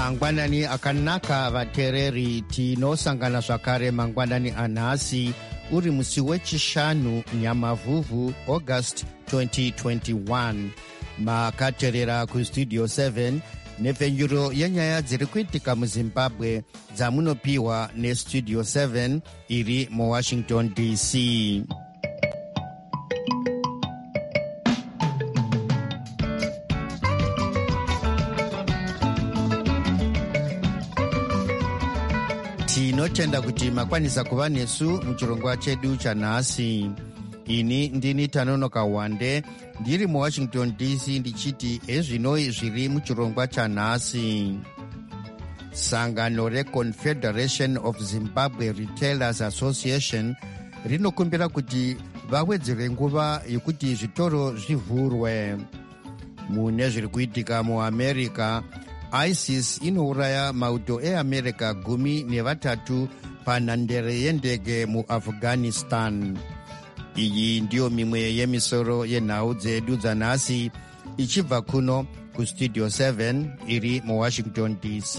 mangwanani akanaka vateereri, tinosangana zvakare mangwanani anhasi uri musi wechishanu Nyamavhuvhu August 2021. makateerera kustudio 7 nepfenyuro yenyaya dziri kuitika muzimbabwe dzamunopiwa nestudio 7 iri muwashington DC. tinotenda kuti makwanisa kuva nesu muchirongwa chedu chanhasi. ini ndini Tanonoka Wande ndiri muwashington DC ndichiti ezvinoi zviri muchirongwa chanhasi. sangano reConfederation of Zimbabwe Retailers Association rinokumbira kuti vawedzere nguva yekuti zvitoro zvivhurwe. mune zviri kuitika muamerica, ISIS inouraya mauto eAmerica 13 panhandare yendege muAfghanistan. iyi ndiyo mimwe yemisoro yenhau dzedu dzanhasi ichibva kuno kustudio 7 iri muwashington DC.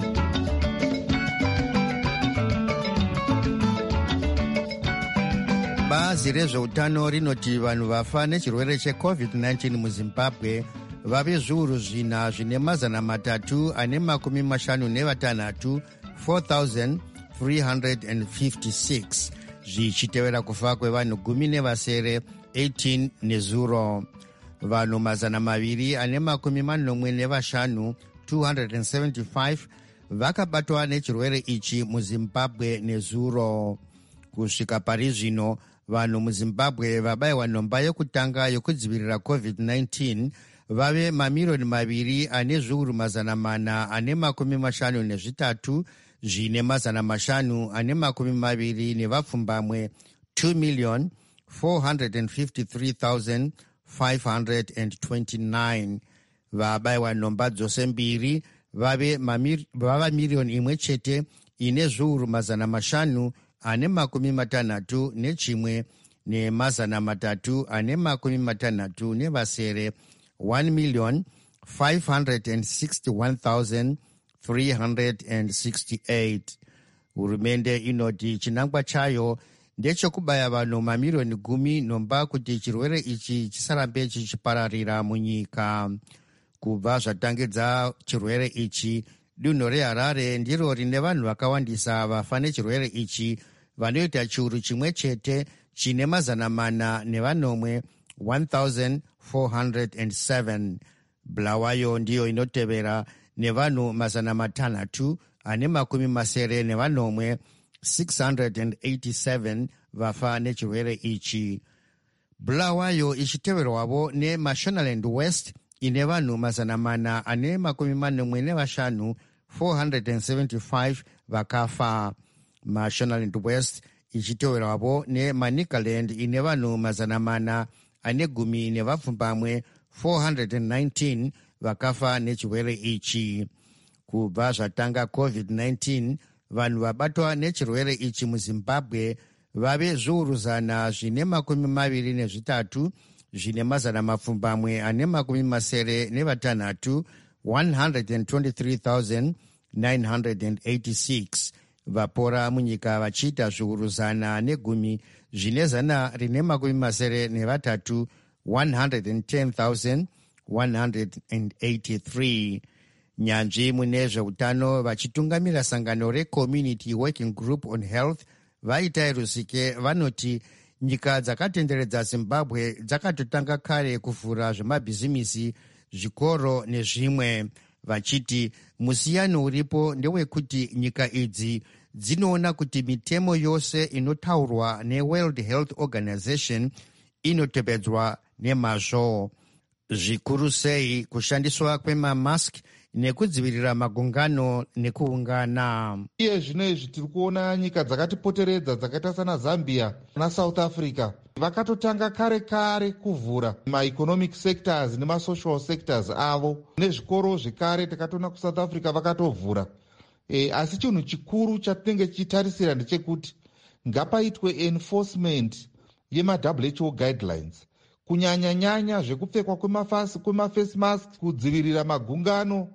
bazi rezveutano rinoti vanhu vafa nechirwere cheCovid-19 muzimbabwe vave zviuru zvina zvine 356 4,356 zvichitevera kufa kwevanhu 18 nezuro. vanhu 245 275 vakabatwa nechirwere ichi muzimbabwe nezuro. kusvika pari zvino vanhu muzimbabwe vabayiwa nhomba yokutanga yokudzivirira COVID-19 vave 2,453,000 zvine 520 2,453,529. vabayiwa nhomba dzose mbiri vava 1,000,000 ine zviuru 561 nechimwe ne360 1,561,368. hurumende inoti chinangwa chayo ndechekubaya vanhu 10,000,000 nhomba kuti chirwere ichi chisarambe chichipararira munyika. kubva zvatangidza chirwere ichi, dunhu reHarare ndiro rine vanhu vakawandisa vafa nechirwere ichi vanoita chiuru chimwe chete chine 400 1,407. Bulawayo ndiyo inotevera nevanhu 380 687 vafa nechirwere ichi. Bulawayo ichiteverwavo neMashonaland West ine vanhu 445 475 vakafa. Mashonaland West ichiteverwavo neManicaland ine vanhu 419 419 vakafa nechirwere ichi. kubva zvatanga COVID-19 vanhu vabatwa nechirwere ichi muzimbabwe vave zviuru 123 zvine 726 123,986 vapora munyika vachiita zviuru 110 zvine 183 110,183. nyanzvi mune zveutano vachitungamira sangano reCommunity Working Group on Health Vaitai Rusike vanoti nyika dzakatenderedza Zimbabwe dzakatotanga kare kuvhura zvemabhizimisi, zvikoro nezvimwe, vachiti musiyano uripo ndewekuti nyika idzi dzinoona kuti mitemo yose inotaurwa neWorld Health Organization inotevedzwa nemazvo. zvikuru sei kushandiswa kwemamask nekudzivirira magungano nekuungana. iye zvino izvi tiri kuona nyika dzakatipoteredza dzakaita sana Zambia naSouth Africa vakatotanga kare kare kuvhura maeconomic sectors nemasocial sectors avo, nezvikoro zvekare takatoona kuSouth Africa vakatovhura. Asi chinhu chikuru chatinenge tichitarisira ndechekuti ngapaitwe enforcement yemaWHO guidelines, kunyanya nyanya zvekupfekwa kwemaface mask, kudzivirira magungano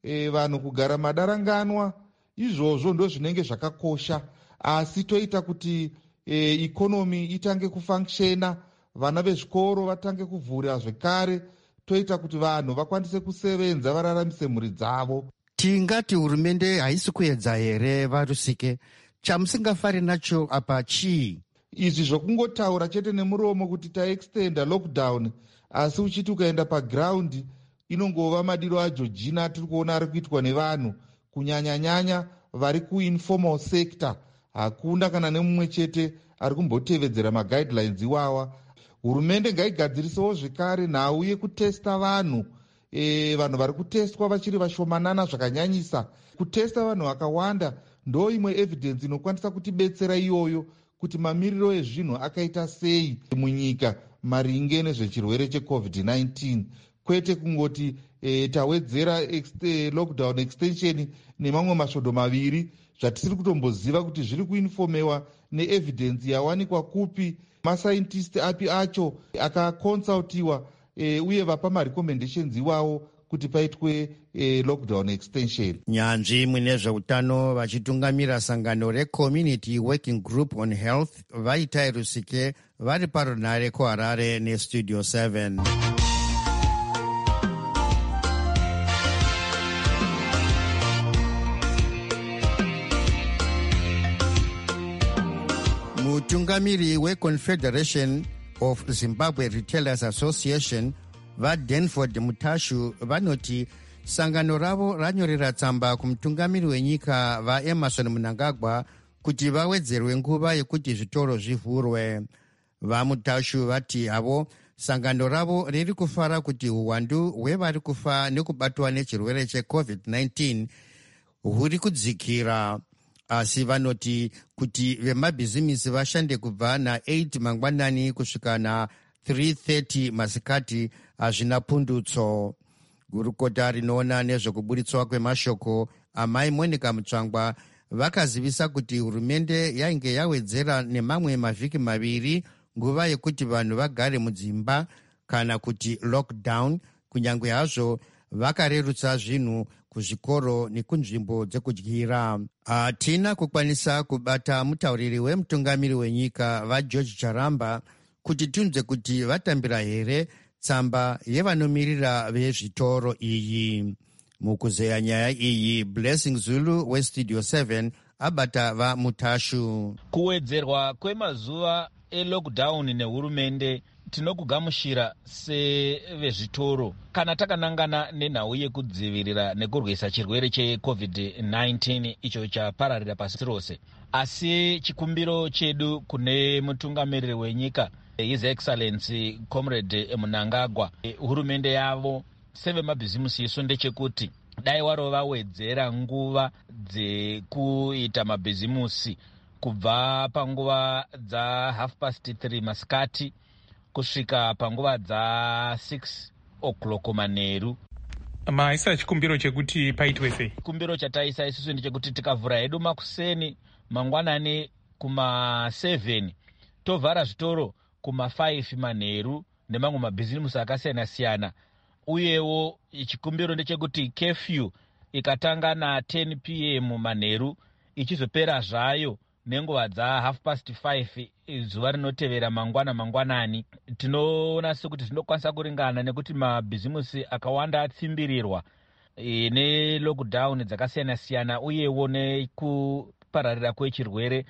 vanhu kugara madaranganwa, izvozvo ndo zvinenge zvakakosha. Asi toita kuti ikonomi itange kufunctiona, vana vezvikoro vatange kuvhura zvekare, toita kuti vanhu vakwanise kusevenza vararamise mhuri dzavo. Tingati hurumende haisi kuedza here varusike? Chamusingafari nacho apa chii? Izvi zvokungotaura chete nemuromo kuti taextenda lockdown, asi uchiti ukaenda pagraundi inongova madiro aJorgina tiri kuona ari kuitwa nevanhu, kunyanya-nyanya vari kuinformal sector. Hakuna kana nemumwe chete ari kumbotevedzera maguidelines iwawa. Hurumende ngaigadzirisewo zvekare nhau yekutesta vanhu, vanhu vari kutestwa vachiri vashomanana zvakanyanyisa. Kutesta vanhu vakawanda ndo imwe evidence inokwanisa kutibetsera iyoyo kuti mamiriro ezvinhu akaita sei munyika maringe nezvechirwere cheCovid-19, kwete kungoti tawedzera lockdown extension nemamwe masvondo maviri zvatisiri kutomboziva kuti zviri kuinfomewa neevidence yawanikwa kupi, masaintisti api acho akakonsultiwa uye vapa marecommendations iwawo kuti paitwe lockdown extension. Nyanzvi mune zveutano vachitungamira sangano reCommunity Working Group on Health vaita Rusike vari parunare kuHarare neStudio 7. Mutungamiri weConfederation of Zimbabwe Retailers Association vaDenford Mutashu vanoti sangano ravo ranyorera tsamba kumutungamiri wenyika vaEmmerson Mnangagwa kuti vawedzerwe nguva yekuti zvitoro zvivhurwe. VaMutashu vati havo sangano ravo riri kufara kuti uwandu hwevari kufa nekubatwa nechirwere cheCovid-19 huri kudzikira. Asi vanoti kuti vemabhizimisi vashande kubva na8 mangwanani kusvika na3:30 masikati hazvina pundutso. Gurukota rinoona nezvekuburitswa kwemashoko amai Monica Mutsvangwa vakazivisa kuti hurumende yainge yawedzera nemamwe mavhiki maviri nguva yekuti vanhu vagare mudzimba kana kuti lockdown, kunyange hazvo vakarerutsa zvinhu kuzvikoro nekunzvimbo dzekudyira. Hatina kukwanisa kubata mutauriri wemutungamiri wenyika vaGeorge Charamba kuti tunze kuti vatambira here tsamba yevanomirira vezvitoro iyi. Mukuzeya nyaya iyi, Blessing Zulu weStudio 7 abata vaMutashu. Kuwedzerwa kwemazuva elockdown nehurumende tinokugamushira sevezvitoro kana takanangana nenhau yekudzivirira nekurwisa chirwere cheCovid-19 icho chapararira pasi rose. Asi chikumbiro chedu kune mutungamiriri wenyika His Excellency Comrade Mnangagwa, hurumende yavo sevemabhizimusi isu ndechekuti dai waro vawedzera nguva dzekuita mabhizimusi kubva panguva dza 3:30 masikati kusvika panguva dza 6 o'clock manheru. Maisa chikumbiro chekuti paitwe sei? Chikumbiro chataisa isusu ndechekuti tikavhura hedu makuseni mangwanani kuma7 tovhara zvitoro kuma5 manheru nemamwe mabhizimusi akasiyana-siyana. Uyewo chikumbiro ndechekuti curfew ikatanga na10 PM manheru ichizopera zvayo nenguva dza 5:30 zuva rinotevera mangwanani. Tinoona sekuti zvinokwanisa kuringana nekuti mabhizimusi akawanda atsimbirirwa nelockdown dzakasiyana-siyana uyewo nekupararira kwechirwere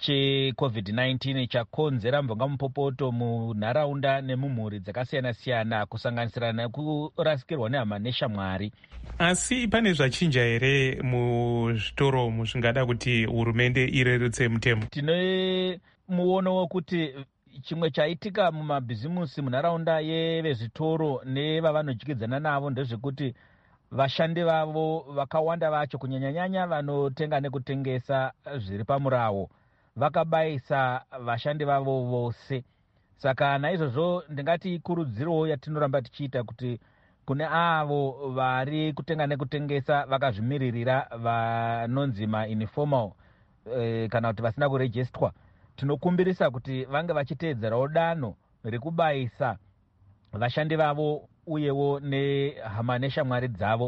cheCovid-19 chakonzera mbongamupopoto munharaunda nemumhuri dzakasiyana-siyana kusanganisira nekurasikirwa nehama neshamwari. Asi pane zvachinja here muzvitoro zvingada kuti hurumende irerutse mutemo? Tine muono wekuti chimwe chaitika mumabhizimusi munharaunda yevezvitoro nevavanodyidzana navo ndezvekuti vashandi vavo vakawanda vacho kunyanya-nyanya vanotenga nekutengesa zviri pamurawo vakabayisa vashandi vavo vose. Saka naizvozvo ndingati ikurudzirowo yatinoramba tichiita kuti kune avo vari kutenga nekutengesa vakazvimiririra vanonzi mainformal kana kuti vasina kurejistwa, tinokumbirisa kuti vange vachiteedzerawo danho rekubayisa vashandi vavo uyewo nehama neshamwari dzavo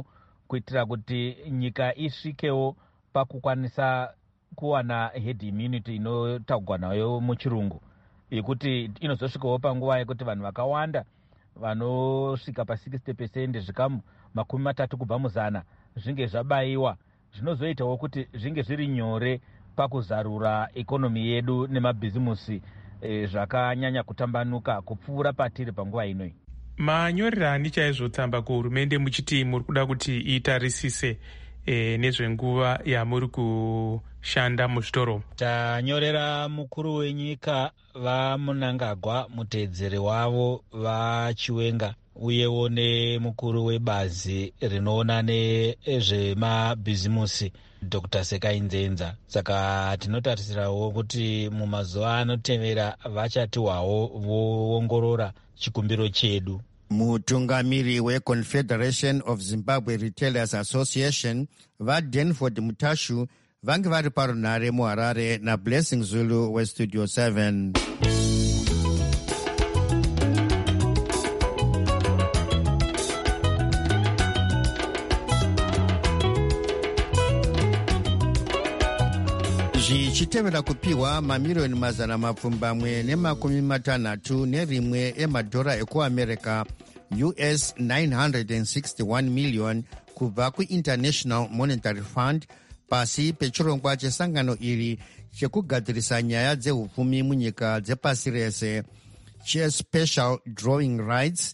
kuitira kuti nyika isvikewo pakukwanisa kuwana herd immunity inotaurwa nayo muchirungu, yekuti inozosvikawo panguva yekuti vanhu vakawanda vanosvika pa60% zvikamu 30 kubva muzana zvinge zvabayiwa, zvinozoitawo kuti zvinge zviri nyore pakuzarura ikonomi yedu nemabhizimusi zvakanyanya kutambanuka kupfuura patiri panguva inoi. manyorerani chaizvo tsamba kuhurumende muchiti muri kuda kuti itarisise nezvenguva yamuri kushanda muzvitoro? Tanyorera mukuru wenyika vaMunangagwa, muteedzeri wavo vaChiwenga, uyewo nemukuru webazi rinoona nezvemabhizimusi Dr. Sekainzenza. Saka tinotarisirawo kuti mumazuva anotevera vachatiwawo voongorora chikumbiro chedu. Mutungamiri weConfederation of Zimbabwe Retailers Association vaDenford Mutashu vange vari parunhare muHarare naBlessing Zulu weStudio 7. zvichitevera kupiwa mamiliyoni 261 emadhora ekuamerica US 961 million kubva kuInternational Monetary Fund pasi pechirongwa chesangano iri chekugadzirisa nyaya dzehupfumi munyika dzepasi rese cheSpecial Drawing Rights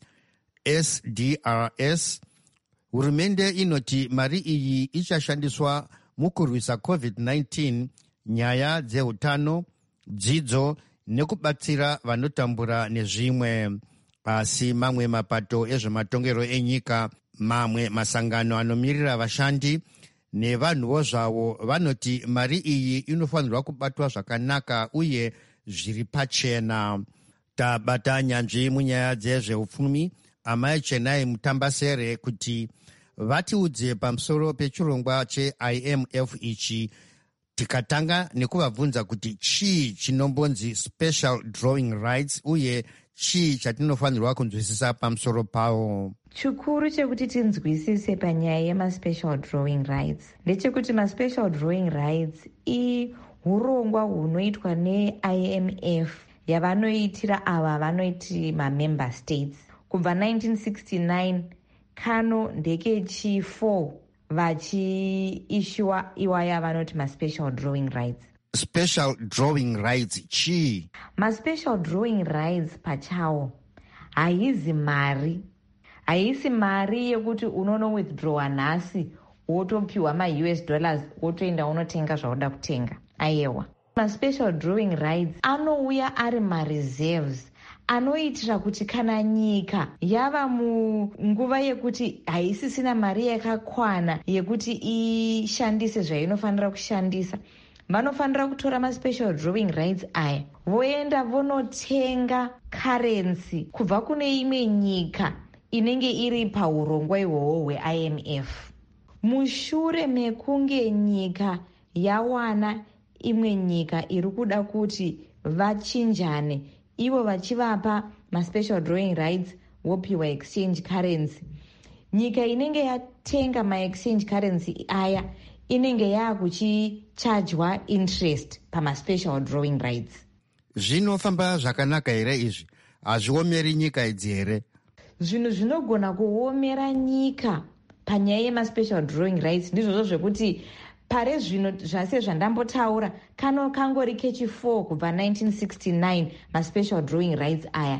SDRS. Hurumende inoti mari iyi ichashandiswa mukurwisa COVID-19, nyaya dzehutano, dzidzo nekubatsira vanotambura nezvimwe. Asi mamwe mapato ezvematongero enyika, mamwe masangano anomirira vashandi nevanhuwo zvavo vanoti mari iyi inofanirwa kubatwa zvakanaka uye zviri pachena. Tabata nyanzvi munyaya dzezveupfumi Amai Chenai Mutambasere kuti vatiudze pamusoro pechirongwa cheIMF ichi, tikatanga nekuvabvunza kuti chii chinombonzi Special Drawing Rights uye chii chatinofanirwa kunzwisisa pamusoro pawo. Chikuru chekuti tinzwisise panyaya yemaSpecial Drawing Rights ndechekuti maSpecial Drawing Rights ihurongwa hunoitwa neIMF yavanoitira ava vanoiti mamember states. Kubva 1969 kano ndeke 4 vachiishiwa iwaya vanoti maSpecial Drawing Rights. Special Drawing Rights chii? MaSpecial Drawing Rights pachawo haizi mari, haisi mari yekuti unono withdrawa nhasi wotopiwa maUS dollars wotoenda unotenga zvauda kutenga. Aiwa, maSpecial Drawing Rights anouya ari mareserves anoitira kuti kana nyika yava munguva yekuti haisisina mari yakakwana yekuti ishandise zvainofanira kushandisa, vanofanira kutora maSpecial Drawing Rights aya voenda vonotenga currency kubva kune imwe nyika inenge iri paurongwa ihwohwo hweIMF. Mushure mekunge nyika yawana imwe nyika iri kuda kuti vachinjane, ivo vachivapa maSpecial Drawing Rights wopiwa exchange currency, nyika inenge yatenga maexchange currency aya inenge yakuchichajwa interest pamaSpecial Drawing Rights. Zvinofamba zvakanaka here izvi? Hazviomeri nyika idzi here? Zvinhu zvinogona kuomera nyika panyaya yemaSpecial Drawing Rights ndizvozvo zvekuti pare zvino zvase zvandambotaura kano kangori kechi4 kubva 1969 maSpecial Drawing Rights aya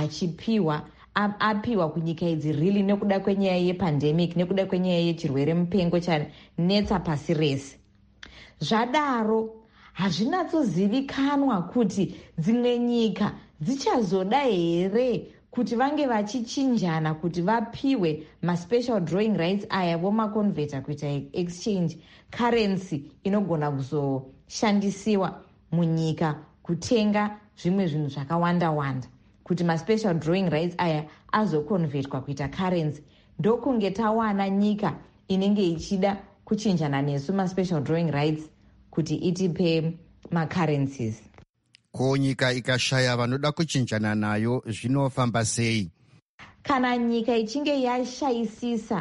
apiwa kunyika idzi really nekuda kwenyaya yepandemic, nekuda kwenyaya yechirwere mupengo chanetsa pasi rese. Zvadaro hazvinatsozivikanwa kuti dzimwe nyika dzichazoda here kuti vange vachichinjana kuti vapiwe maSpecial Drawing Rights aya vomakonvheta kuita exchange currency inogona kuzoshandisiwa munyika kutenga zvimwe zvinhu zvakawanda-wanda, kuti maSpecial Drawing Rights aya azokonvhetwa kuita currency. Ndokunge tawana nyika inenge ichida kuchinjana nesu maSpecial Drawing Rights kuti itipe macurrencies. Ko nyika ikashaya vanoda kuchinjana nayo zvinofamba sei? Kana nyika ichinge yashayisisa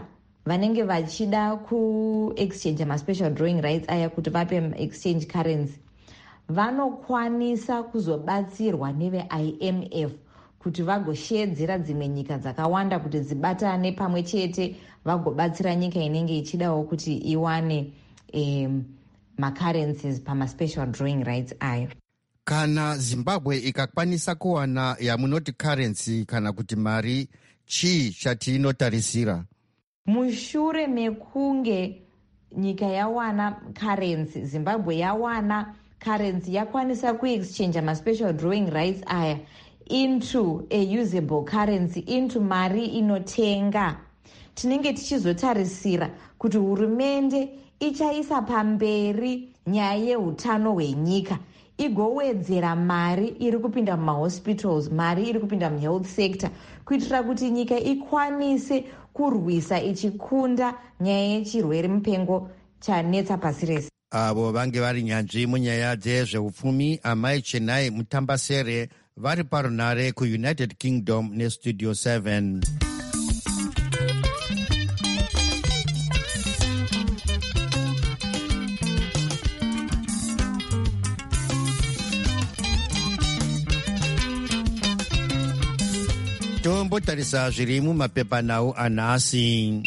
vanenge vachida kuexchange maspecial drawing rights aya kuti vape exchange currency vanokwanisa kuzobatsirwa neve-IMF kuti vagoshedzera dzimwe nyika dzakawanda kuti dzibatane pamwe chete vagobatsira nyika inenge ichidawo kuti iwane macurrencies pamaspecial drawing rights ayo. Kana Zimbabwe ikakwanisa kuwana yamunoti currency kana kuti mari, chii chatinotarisira? Mushure mekunge nyika yawana currency, Zimbabwe yawana currency, yakwanisa kuexchange maspecial drawing rights aya into a usable currency, into mari inotenga, tinenge tichizotarisira kuti hurumende ichaisa pamberi nyaya yeutano hwenyika, igowedzera mari iri kupinda mumahospitals, mari iri kupinda muhealth sector, kuitira kuti nyika ikwanise kurwisa ichikunda nyaya yechirwere mupengo chanetsa pasi rese. Avo vange vari nyanzvi munyaya dzezveupfumi, Amai Chenai Mutambasere, vari parunare kuUnited Kingdom neStudio 7. Tombotarisa zviri mumapepanhau anhasi.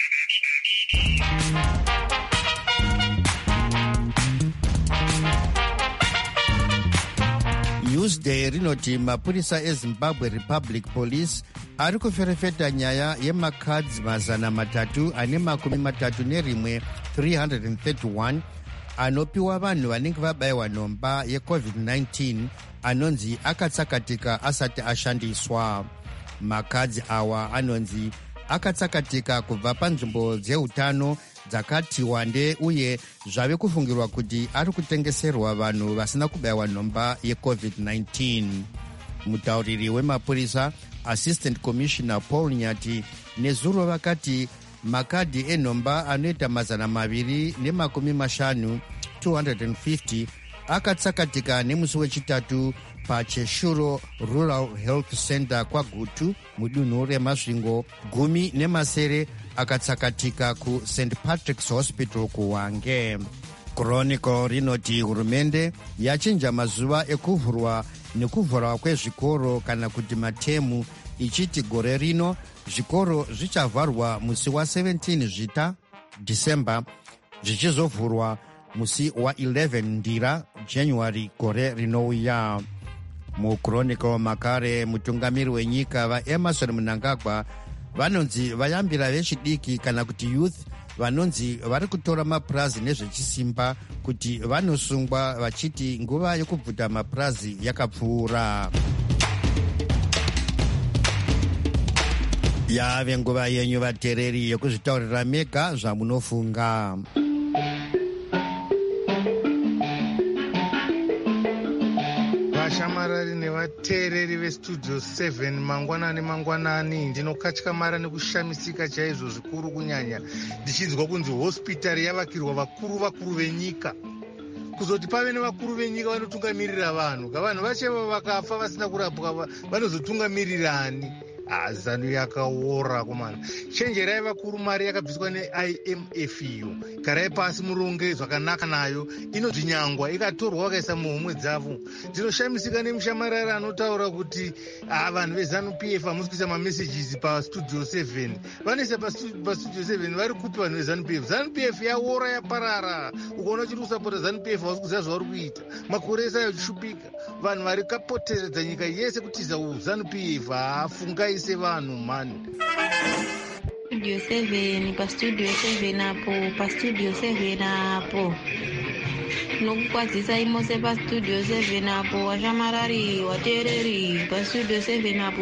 Newsday rinoti mapurisa eZimbabwe Republic Police ari kuferefeta nyaya yemakadzi 331 331 anopiwa vanhu vanenge vabayiwa nhomba yeCovid-19 anonzi akatsakatika asati ashandiswa. Makadzi awa anonzi akatsakatika kubva panzvimbo dzeutano dzakati wande uye zvave kufungirwa kuti ari kutengeserwa vanhu vasina kubayiwa nhomba yeCovid-19. Mutauriri wemapurisa Assistant Commissioner Paul Nyati nezuro vakati makadhi enhomba anoita 250 250 akatsakatika nemusi wechitatu paCheshuro Rural Health Center kwaGutu mudunhu reMasvingo, 10 akatsakatika kuSt Patrick's Hospital kuHwange. Chronicle rinoti hurumende yachinja mazuva ekuvhurwa nekuvhurwa kwezvikoro kana kuti matemu, ichiti gore rino zvikoro zvichavharwa musi wa17 zvita December zvichizovhurwa musi wa11 ndira January gore rinouya. MuChronicle makare mutungamiri wenyika vaEmerson Mnangagwa vanonzi vayambira vechidiki kana kuti youth vanonzi vari kutora mapurazi nezvechisimba kuti vanosungwa, vachiti nguva yekubvuta mapurazi yakapfuura. Yave nguva yenyu vateereri yekuzvitaurira mega zvamunofunga. Vashamarari nevateereri veStudio 7 mangwanani ndinokatyamarara nekushamisika chaizvo zvikuru kunyanya ndichinzwa kunzi hospitari yavakirwa vakuru venyika, kuzoti pave nevakuru venyika vanotungamirira vanhu. Vanhu vacheva vakafa vasina kurapwa vanozotungamirirani? Zanu yakaora kumana. Chenjerai vakuru, mari yakabviswa neIMF iyo garai pasi muronge zvakanaka nayo, inozvinyangwa ikatorwa vakaisa muhomwe dzavo. Ndinoshamisika nemushamarari anotaura kuti vanhu veZANU-PF hamusi kuisa mamesages paStudio 7. Vanoisa paStudio 7 vari kupi vanhu veZANU-PF? ZANU-PF yaora yaparara, ukaona chiri kusapota ZANU-PF hausi kuziva zvavari kuita, makore ese ayachishupika. Vanhu vari kapoteredza nyika yese kutiza ZANU-PF hafungai vanhu mani. Studio 7 paStudio 7 apo paStudio 7 apo nokukwadzisa imose paStudio 7 apo washamarari wateereri paStudio 7 apo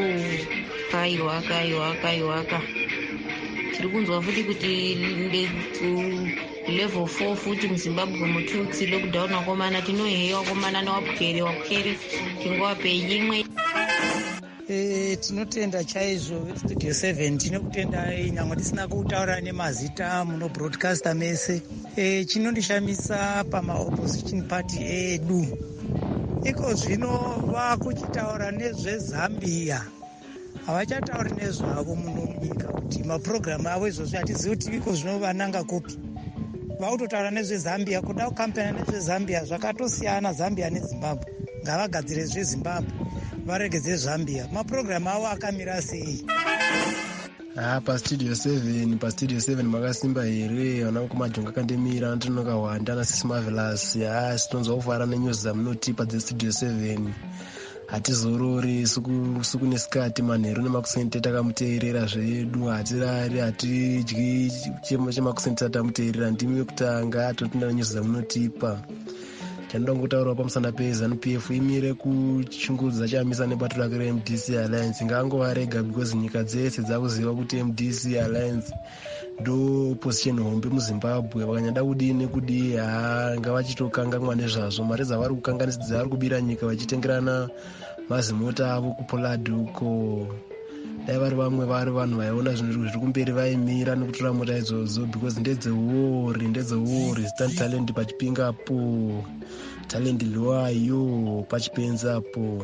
kaiwaka tiri kunzwa futi kuti level 4 futi muZimbabwe mututsi lockdown wakomana tinoheya wakomana newapukere tingowape imwe. Tinotenda chaizvo veStudio 7, tinokutendai nyangwe tisina kutaura nemazita muno broadcaster mese. Chinondishamisa pamaopposition party edu iko zvino vakuchitaura nezveZambia. havachatauri nezvavo muno munyika kuti mapurogiramu avo izvozvi hatizivi kuti iko zvino vananga kupi. Vautotaura nezvezambia, kuda kukampena nezvezambia zvakatosiyana Zambia neZimbabwe. Ngavagadzire zveZimbabwe varegedze Zambia. Mapurogiramu avo akamira sei? Pastudio 7 makasimba here vana kumajonga kandemira ndinoka Wanda naSisi Marvelous. Sitonzwa kufara nenyuzi dzamunotipa dzestudio 7. Hatizorori suku nesikati manheru nemakusenti takamuteerera zvedu, hatirari hatidyi chemakusenti tatamuteerera. Ndimi wekutanga totinda nenyuzi dzamunotipa. Chandoda ngotaurawo pamusana peZANU-PF imire kuchungudza chamisa nebato rake reMDC Alliance. Ngaangovarega because nyika dzese dzakuziva kuti MDC Alliance ndo position hombe muZimbabwe. Vakanyada kudini ngavachitokanganwa nezvazvo. Mari dzavari kukanganisa dzavari kubira nyika vachitengerana mazimota avo kuPollard uko. Dai vari vamwe vari vanhu vaiona zvinhu zviri kumberi vaimira nekutora mota idzodzo because ndedzewori zitani talent pachipingapo, talent liwayo pachipenzapo.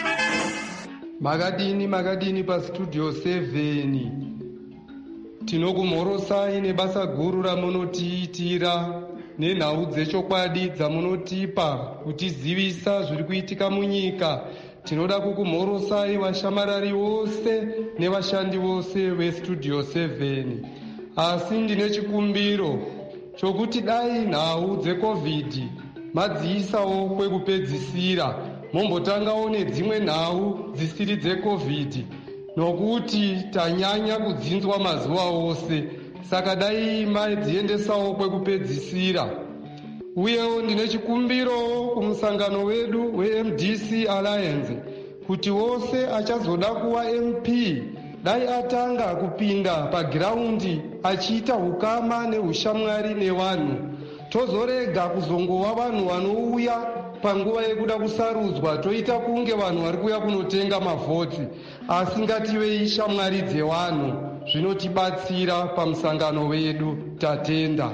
Makadini pastudio 7 tinokumhorosai nebasa guru ramunotiitira nenhau dzechokwadi dzamunotipa kutizivisa zviri kuitika munyika. Tinoda kukumhorosai vashamarari vose nevashandi vose vestudio 7. Asi ndine chikumbiro chokuti dai nhau dzeCovid madziisawo kwekupedzisira, mombotangawo nedzimwe nhau dzisiri dzeCovid, nokuti tanyanya kudzinzwa mazuva ose. Saka dai madziendesawo kwekupedzisira. Uyewo ndine chikumbiro kumusangano wedu weMDC Alliance kuti wose achazoda kuva MP dai atanga kupinda pagiraundi achiita ukama neushamwari nevanhu. Tozorega kuzongova vanhu vanouya panguva yekuda kusarudzwa toita kunge vanhu vari kuuya kunotenga mavhoti, asi ngativei shamwari dzevanhu. Zvinotibatsira pamusangano wedu. Tatenda.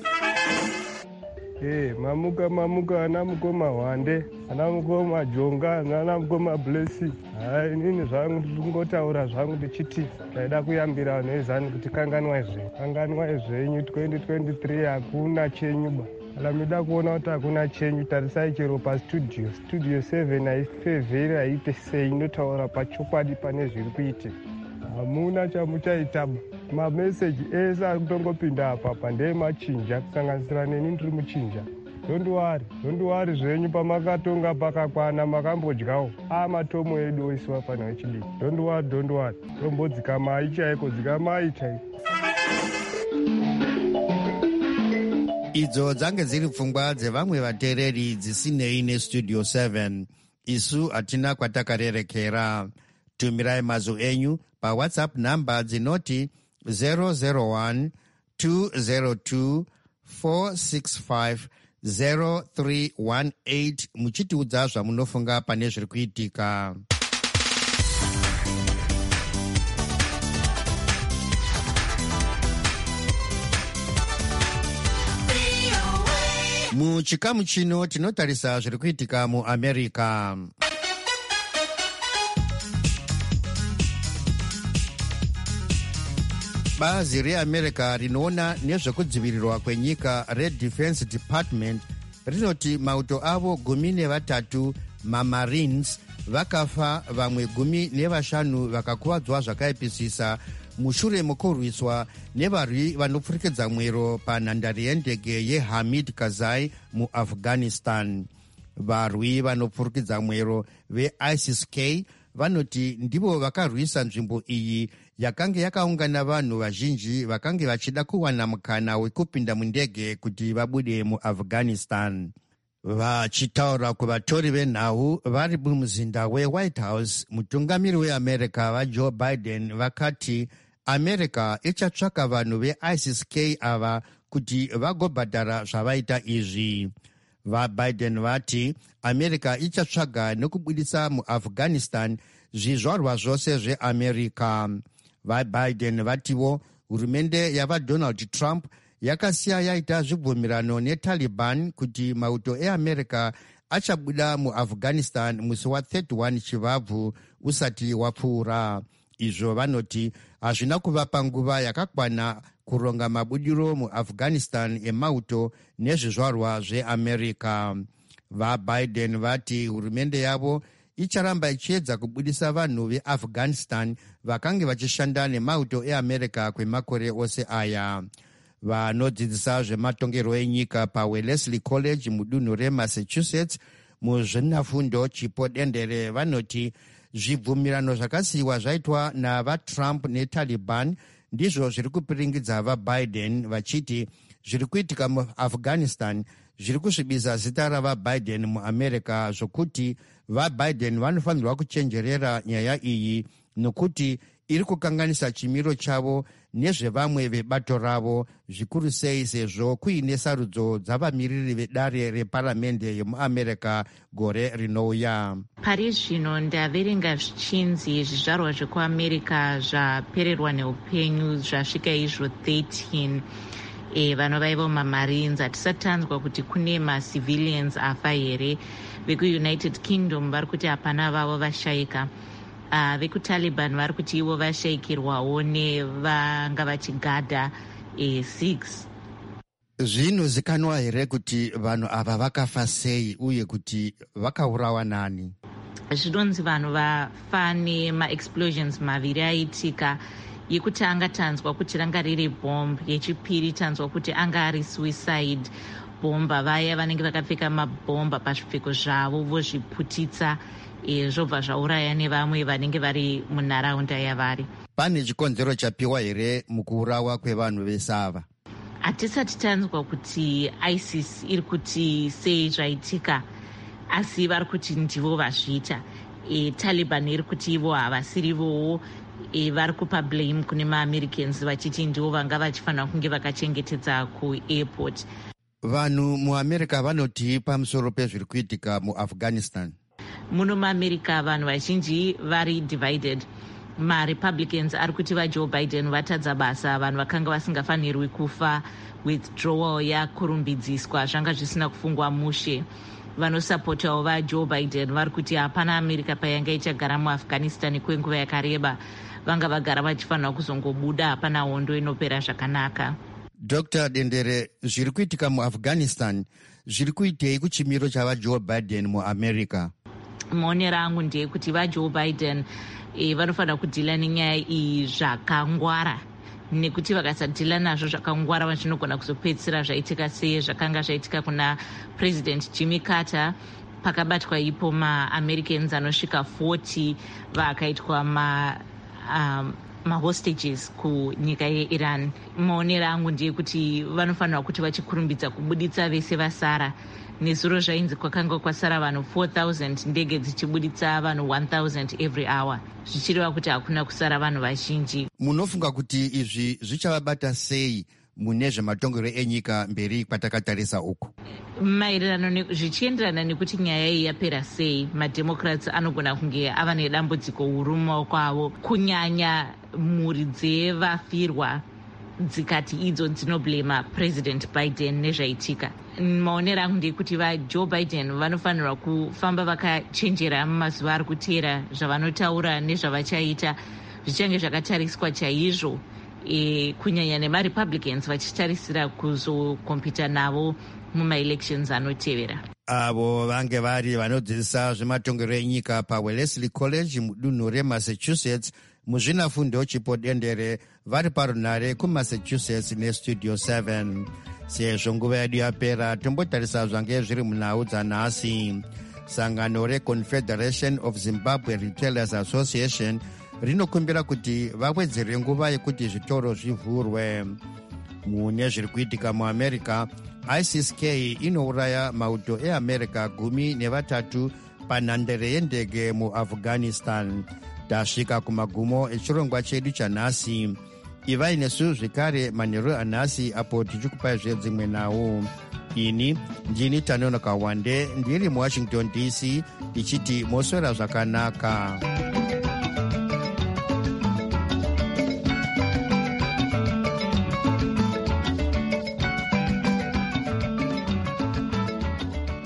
Mamuka ana mukoma Wande, ana mukoma Jonga, ana mukoma Blessing. Inini zvangu ndingotaura zvangu ndichiti ndaida kuyambira nezani kuti kanganwa zvenyu 2023 hakuna chenyu. Alamida kuona kuti hakuna chenyu. Tarisai chero pastudio 7 haifevheri haite sei inotaura pachokwadi pane zviri kuitika. Hamuna chamuchaitaba. Mameseji ese ari kutongopinda apa ndeemachinja kusanganisira neni ndiri muchinja. Ndondiwari zvenyu pamakatonga pakakwana makambodyawo. Matomo edu oisiwa pana wechidiki. Ndondiwari. Tombodzikamai chaiko, dzikamai chaiko. Idzo dzange dziri pfungwa dzevamwe vateereri dzisinei nestudio 7. Isu hatina kwatakarerekera. Tumirai mazwi enyu paWhatsApp namba dzinoti 001 202 465 0318 muchitiudza zvamunofunga pane zviri kuitika. Muchikamu chino tinotarisa zviri kuitika muAmerica. Bazi reAmerica rinoona nezvekudzivirirwa kwenyika reDefense Department rinoti mauto avo 13 maMarines vakafa, vamwe 15 vakakuvadzwa zvakaipisisa mushure mokurwiswa nevarwi vanopfurikidza mwero panhandare yendege yeHamid Karzai muAfghanistan. Varwi vanopfurikidza mwero veISIS-K vanoti ndivo vakarwisa nzvimbo iyi yakanga yakaungana vanhu vazhinji vakange vachida kuwana mukana wekupinda mundege kuti vabude muAfghanistan. Vachitaura kuvatori venhau vari mumuzinda weWhite House, mutungamiri weAmerica vaJoe Biden vakati America ichatsvaka vanhu veISIS-K ava kuti vagobhadhara zvavaita izvi. VaBiden vati America ichatsvaga nekubudisa muAfghanistan zvizvarwa zvose zveAmerica. VaBiden vatiwo hurumende yavaDonald Trump yakasiya yaita zvibvumirano neTaliban kuti mauto eAmerica achabuda muAfghanistan musi wa31 Chivabvu usati wapfuura. izvo vanoti hazvina kuvapa nguva yakakwana kuronga mabudiro muafghanistan emauto nezvizvarwa zveamerica. VaBiden vati hurumende yavo icharamba ichiedza kubudisa vanhu veafghanistan vakange vachishanda nemauto eamerica kwemakore ose aya. Vanodzidzisa zvematongerwo enyika paWellesley College mudunhu reMassachusetts muzvinafundo chipo dendere vanoti zvibvumirano zvakasiyiwa zvaitwa navaTrump neTaliban ndizvo zviri kupiringidza vaBiden, vachiti zviri kuitika muafghanistan zviri kusvibisa zita ravaBiden muamerica, zvokuti vaBiden vanofanirwa kuchenjerera nyaya iyi nokuti iri kukanganisa chimiro chavo nezvevamwe vebato ravo, zvikuru sei sezvo kuine sarudzo dzavamiriri vedare reparamende yemuamerica gore rinouya. Pari zvino ndaverenga zvichinzi zvizvarwa zvekuamerica zvapererwa neupenyu zvasvika izvo 13 vanova ivo mamarines. Hatisati tanzwa kuti kune macivilians afa here. VekuUnited Kingdom vari kuti hapana vavo vashayika. VekuTaliban vari kuti ivo vashayikirwawo nevanga vachigadha 6. Zvinozikanwa here kuti vanhu ava vakafa sei uye kuti vakaurawa nani? Zvinonzi vanhu vafa nemaexplosions maviri aitika. Yekutanga tanzwa kuti ranga riri bomb, yechipiri tanzwa kuti anga ari suicide bomba, vaya vanenge vakapfeka mabhomba pazvipfeko zvavo vozviputitsa zvobva zvauraya nevamwe vanenge vari munharaunda yavari. Pane chikonzero chapiwa here mukuurawa kwevanhu vesava? Hatisati tanzwa kuti ISIS iri kuti sei zvaitika, asi vari kuti ndivo vazviita. Taliban iri kuti ivo havasirivowo, vari kupa blame kune maAmericans vachiti ndivo vanga vachifanira kunge vakachengetedza kuairport. Vanhu muAmerica vanoti pamusoro pezviri kuitika muAfghanistan. Muno muAmerica vanhu vazhinji vari divided. MaRepublicans ari kuti vaJoe Biden vatadza basa, vanhu vakanga vasingafanirwi kufa, withdrawal yakurumbidziswa, zvanga zvisina kufungwa mushe. Vanosapotawo vaJoe Biden vari kuti hapana America payanga ichagara muAfghanistan kwenguva yakareba, vanga vagara vachifanira kuzongobuda, hapana hondo inopera zvakanaka. Dr. Dendere, zviri kuitika muAfghanistan zviri kuitei kuchimiro chavaJoe Biden muAmerica? Maonero angu ndeyekuti vaJoe Biden vanofanira kudhila nenyaya iyi zvakangwara, nekuti vakasadhila nazvo zvakangwara zvinogona kuzopedzisira zvaitika sezvakanga zvaitika kuna President Jimmy Carter, pakabatwa ipo maAmericans anosvika 40 vakaitwa mahostages kunyika yeIran. Maonero angu ndeyekuti vanofanira kuti vachikurumbidza kubuditsa vese vasara. Nezuro zvainzi kwakanga kwasara vanhu 4,000, ndege dzichibuditsa vanhu 1,000 every hour, zvichireva kuti hakuna kusara vanhu vazhinji. Munofunga kuti izvi zvichavabata sei mune zvematongerwo enyika mberi kwatakatarisa uku? Maererano zvichienderana nekuti nyaya iyi yapera sei, maDemocrats anogona kunge ava nedambudziko huru mumaoko avo, kunyanya mhuri dzevafirwa dzikati idzo dzinoblema President Biden nezvaitika. Maonero angu ndeyekuti vaJoe Biden vanofanirwa kufamba vakachenjera mumazuva ari kuteera, zvavanotaura nezvavachaita zvichange zvakatariswa chaizvo, kunyanya nemaRepublicans vachitarisira kuzokompita navo mumaelections anotevera. Avo vange vari vanodzidzisa zvematongerwo enyika paWellesley College mudunhu reMassachusetts muzvinafundo chipo dendere, vari parunhare kuMassachusetts neStudio 7. Sezvo nguva yedu yapera, tombotarisa zvange zviri munhau dzanhasi. Sangano reConfederation of Zimbabwe Retailers Association rinokumbira kuti vawedzere nguva yekuti zvitoro zvivhurwe. Mune zviri kuitika muAmerica, ISIS-K inouraya mauto eAmerica 13 panhandare yendege muAfghanistan. Tasvika kumagumo echirongwa chedu chanhasi. Ivai nesu zvekare manheru anhasi apo tichikupai zvedzimwe nhau. Ini ndini Tanonoka Wande ndiri muWashington DC, tichiti moswera zvakanaka.